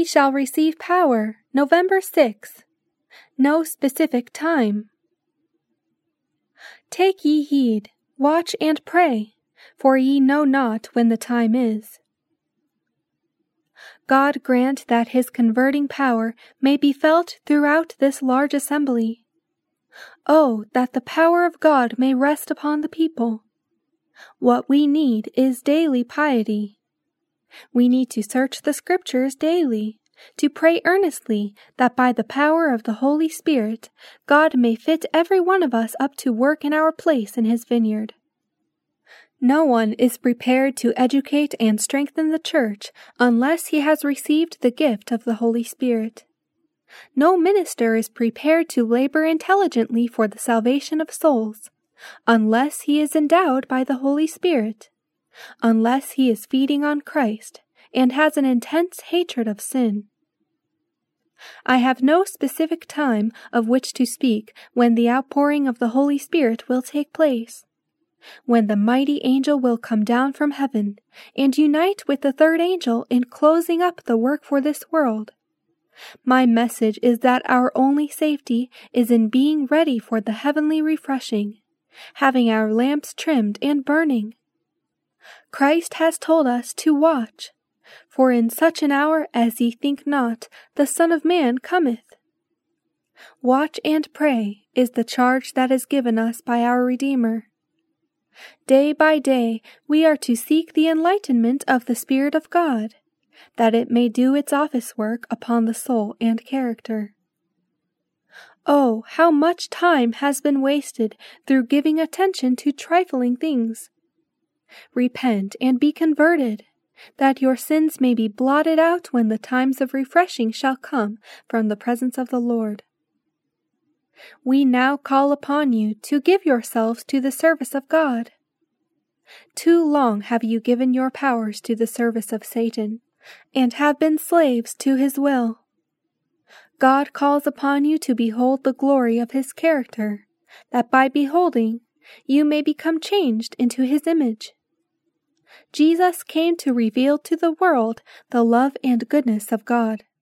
Ye shall receive power, November 6th. No specific time. Take ye heed, watch and pray, for ye know not when the time is. God grant that His converting power may be felt throughout this large assembly. Oh, that the power of God may rest upon the people. What we need is daily piety. We need to search the Scriptures daily, to pray earnestly that by the power of the Holy Spirit, God may fit every one of us up to work in our place in His vineyard. No one is prepared to educate and strengthen the church unless he has received the gift of the Holy Spirit. No minister is prepared to labor intelligently for the salvation of souls unless he is endowed by the Holy Spirit, unless he is feeding on Christ and has an intense hatred of sin. I have no specific time of which to speak when the outpouring of the Holy Spirit will take place, when the mighty angel will come down from heaven and unite with the third angel in closing up the work for this world. My message is that our only safety is in being ready for the heavenly refreshing, having our lamps trimmed and burning. Christ has told us to watch, for in such an hour as ye think not, the Son of Man cometh. Watch and pray is the charge that is given us by our Redeemer. Day by day we are to seek the enlightenment of the Spirit of God, that it may do its office work upon the soul and character. Oh, how much time has been wasted through giving attention to trifling things! Repent and be converted, that your sins may be blotted out when the times of refreshing shall come from the presence of the Lord. We now call upon you to give yourselves to the service of God. Too long have you given your powers to the service of Satan, and have been slaves to his will. God calls upon you to behold the glory of His character, that by beholding you may become changed into His image. Jesus came to reveal to the world the love and goodness of God.